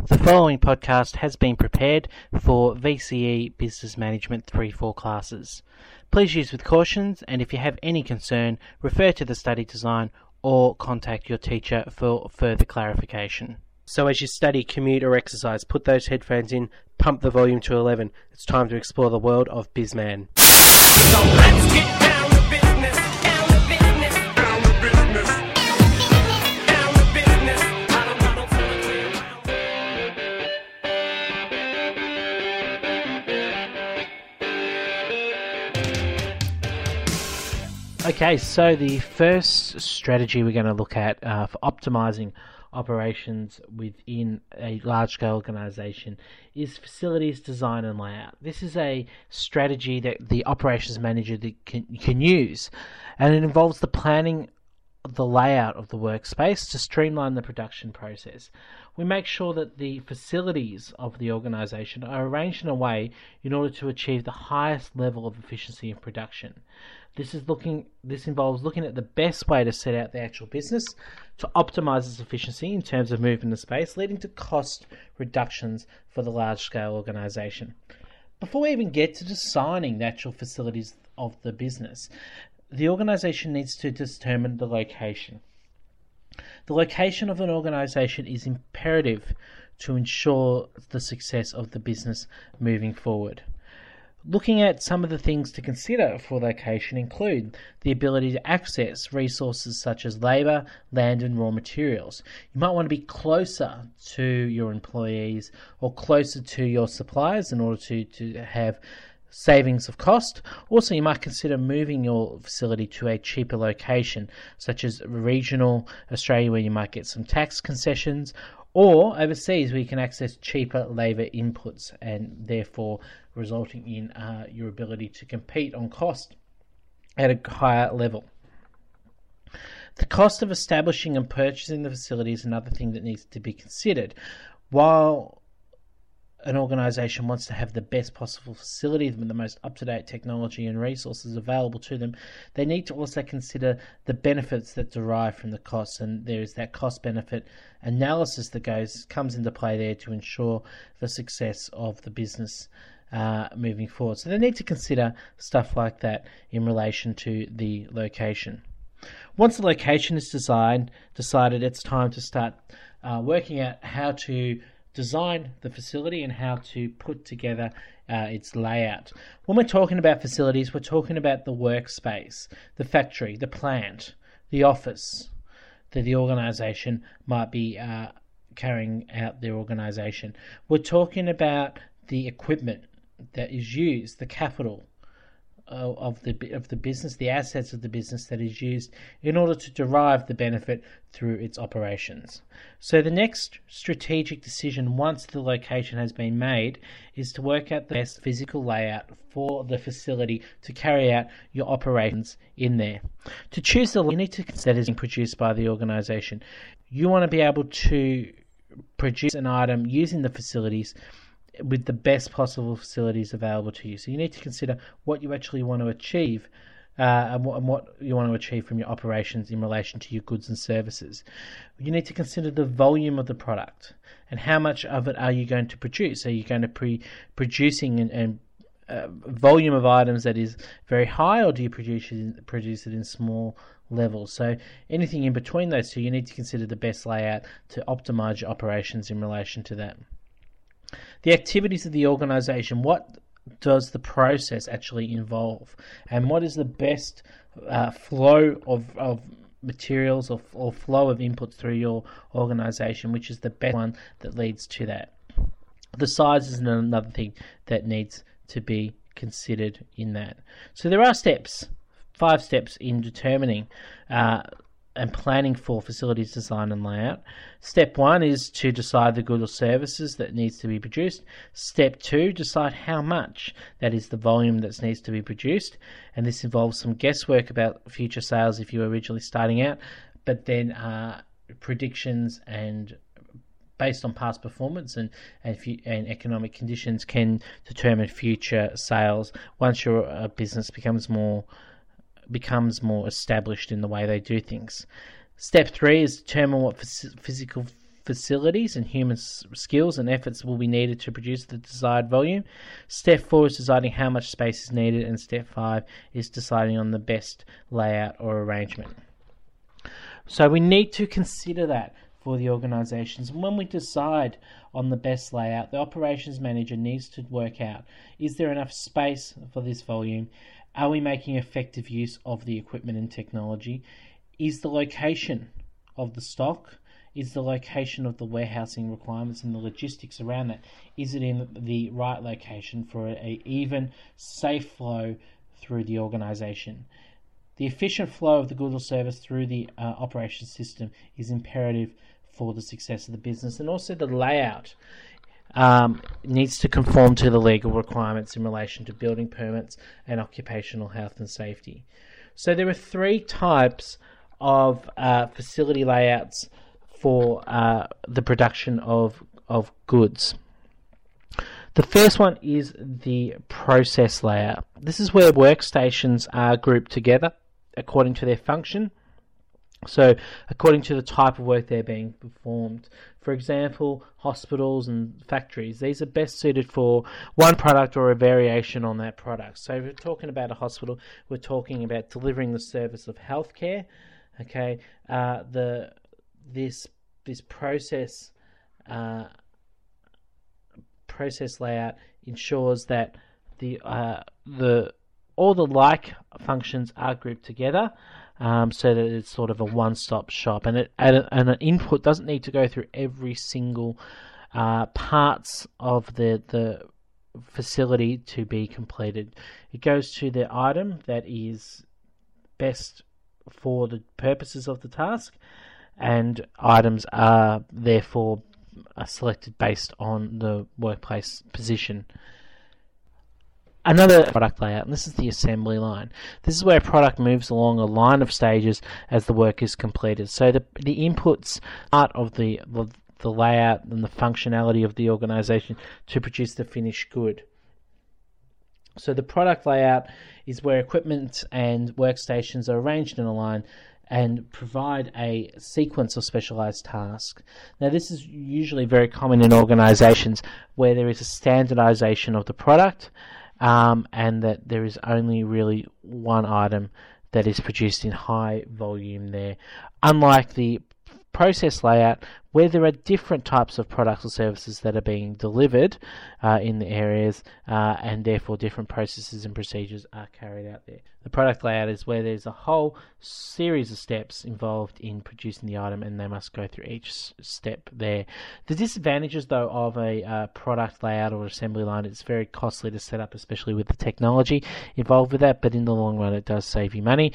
The following podcast has been prepared for VCE Business Management 3-4 classes. Please use with cautions, and if you have any concern, refer to the study design or contact your teacher for further clarification. So as you study, commute or exercise, put those headphones in, pump the volume to 11. It's time to explore the world of BizMan. So let's get down to business, down to business, down to business, down to business. Okay, so the first strategy we're going to look at for optimizing operations within a large-scale organization is facilities design and layout. This is a strategy that the operations manager can use, and it involves the planning of the layout of the workspace to streamline the production process. We make sure that the facilities of the organization are arranged in a way in order to achieve the highest level of efficiency in production. This involves looking at the best way to set out the actual business to optimize its efficiency in terms of movement of space, leading to cost reductions for the large-scale organization. Before we even get to designing the actual facilities of the business, the organization needs to determine the location. The location of an organization is imperative to ensure the success of the business moving forward. Looking at some of the things to consider for location include the ability to access resources such as labour, land and raw materials. You might want to be closer to your employees or closer to your suppliers in order to have savings of cost. Also, you might consider moving your facility to a cheaper location, such as regional Australia, where you might get some tax concessions, or overseas where you can access cheaper labour inputs and therefore resulting in your ability to compete on cost at a higher level. The cost of establishing and purchasing the facility is another thing that needs to be considered. While an organisation wants to have the best possible facility with the most up-to-date technology and resources available to them, they need to also consider the benefits that derive from the costs, and there is that cost-benefit analysis that comes into play there to ensure the success of the business moving forward. So they need to consider stuff like that in relation to the location. Once the location is decided, it's time to start working out how to design the facility and how to put together its layout. When we're talking about facilities, we're talking about the workspace, the factory, the plant, the office that the organisation might be carrying out their organisation. We're talking about the equipment that is used, the capital of the business, the assets of the business that is used in order to derive the benefit through its operations. So the next strategic decision, once the location has been made, is to work out the best physical layout for the facility to carry out your operations in there. To choose the unit that is being produced by the organisation, you want to be able to produce an item using the facilities with the best possible facilities available to you. So you need to consider what you actually want to achieve and what you want to achieve from your operations in relation to your goods and services. You need to consider the volume of the product and how much of it are you going to produce. Are you going to be producing and volume of items that is very high, or do you produce it in small levels? So anything in between those two, you need to consider the best layout to optimize your operations in relation to that. The activities of the organisation, what does the process actually involve? And what is the best flow of materials or flow of inputs through your organisation, which is the best one that leads to that? The size is another thing that needs to be considered in that. So there are 5 steps in determining and planning for facilities design and layout. Step 1 is to decide the goods or services that needs to be produced. Step 2, decide how much, that is the volume that needs to be produced, and this involves some guesswork about future sales if you were originally starting out, but then predictions and based on past performance and economic conditions can determine future sales once your business becomes more established in the way they do things. Step 3 is determine what physical facilities and human skills and efforts will be needed to produce the desired volume. Step 4 is deciding how much space is needed, and step 5 is deciding on the best layout or arrangement. So we need to consider that for the organisations. When we decide on the best layout, the operations manager needs to work out, is there enough space for this volume? Are we making effective use of the equipment and technology? Is the location of the stock, is the location of the warehousing requirements and the logistics around that, is it in the right location for an even, safe flow through the organisation? The efficient flow of the goods or service through the operations system is imperative for the success of the business, and also the layout needs to conform to the legal requirements in relation to building permits and occupational health and safety. So there are 3 types of facility layouts for the production of goods. The first one is the process layout. This is where workstations are grouped together according to their function. So according to the type of work they're being performed. For example, hospitals and factories, these are best suited for one product or a variation on that product. So if we're talking about a hospital, we're talking about delivering the service of healthcare. Okay, this process layout ensures that all the like functions are grouped together, so that it's sort of a one-stop shop, and an input doesn't need to go through every single parts of the facility to be completed. It goes to the item that is best for the purposes of the task, and items are therefore selected based on the workplace position. Another product layout, and this is the assembly line. This is where a product moves along a line of stages as the work is completed. So the inputs part of the layout and the functionality of the organisation to produce the finished good. So the product layout is where equipment and workstations are arranged in a line and provide a sequence of specialised tasks. Now this is usually very common in organisations where there is a standardisation of the product, and that there is only really one item that is produced in high volume there. Unlike the process layout, where there are different types of products or services that are being delivered in the areas, and therefore different processes and procedures are carried out there. The product layout is where there's a whole series of steps involved in producing the item, and they must go through each step there. The disadvantages, though, of a product layout or assembly line, it's very costly to set up, especially with the technology involved with that, but in the long run it does save you money.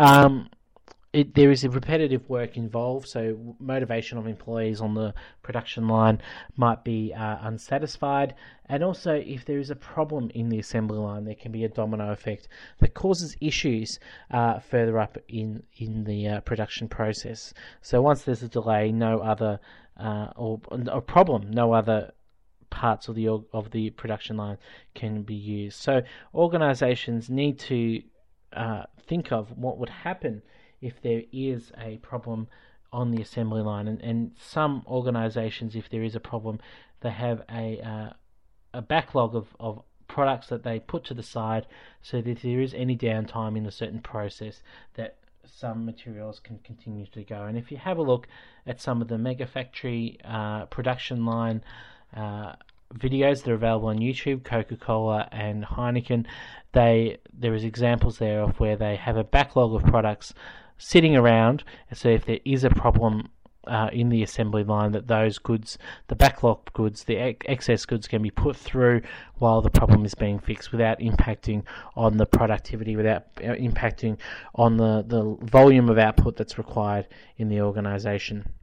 There is a repetitive work involved, so motivation of employees on the production line might be unsatisfied, and also if there is a problem in the assembly line, there can be a domino effect that causes issues further up in the production process. So once there's a delay, no other or a problem, no other parts of the production line can be used. So organisations need to think of what would happen if there is a problem on the assembly line, and some organisations, if there is a problem, they have a backlog of products that they put to the side, so that if there is any downtime in a certain process, that some materials can continue to go. And if you have a look at some of the mega factory production line videos that are available on YouTube, Coca-Cola and Heineken, there is examples there of where they have a backlog of products sitting around, so if there is a problem in the assembly line, that those goods, the backlog goods, the excess goods, can be put through while the problem is being fixed without impacting on the productivity, without impacting on the volume of output that's required in the organisation.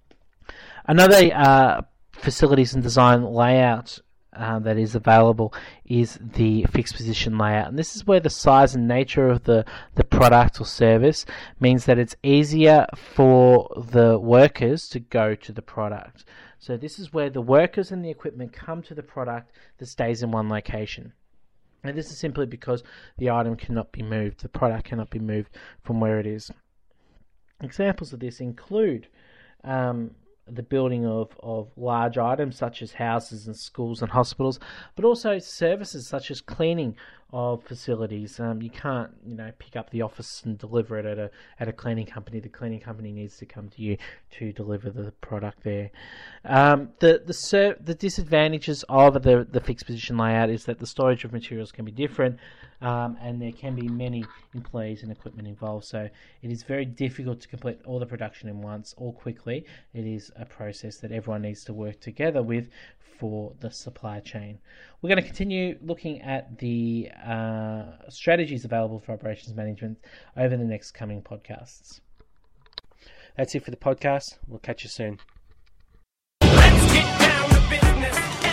Another facilities and design layout that is available is the fixed position layout, and this is where the size and nature of the product or service means that it's easier for the workers to go to the product. So this is where the workers and the equipment come to the product that stays in one location. And this is simply because the item cannot be moved, the product cannot be moved from where it is. Examples of this include the building of large items such as houses and schools and hospitals, but also services such as cleaning of facilities. You can't, pick up the office and deliver it at a cleaning company. The cleaning company needs to come to you to deliver the product there. The disadvantages of the fixed position layout is that the storage of materials can be different, and there can be many employees and equipment involved. So it is very difficult to complete all the production in once or quickly. It is a process that everyone needs to work together with for the supply chain. We're going to continue looking at the strategies available for operations management over the next coming podcasts. That's it for the podcast. We'll catch you soon. Let's get down to business.